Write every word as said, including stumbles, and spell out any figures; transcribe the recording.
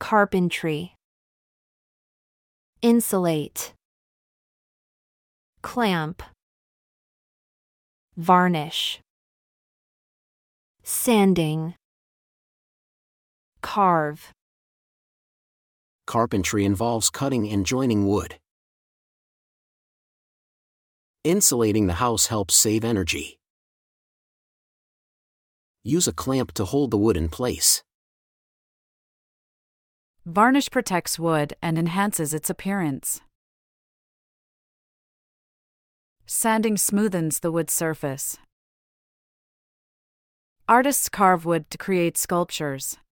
carpentry, insulate, clamp, varnish, sanding, carve. Carpentry involves cutting and joining wood. Insulating the house helps save energy. Use a clamp to hold the wood in place. Varnish protects wood and enhances its appearance. Sanding smoothens the wood surface. Artists carve wood to create sculptures.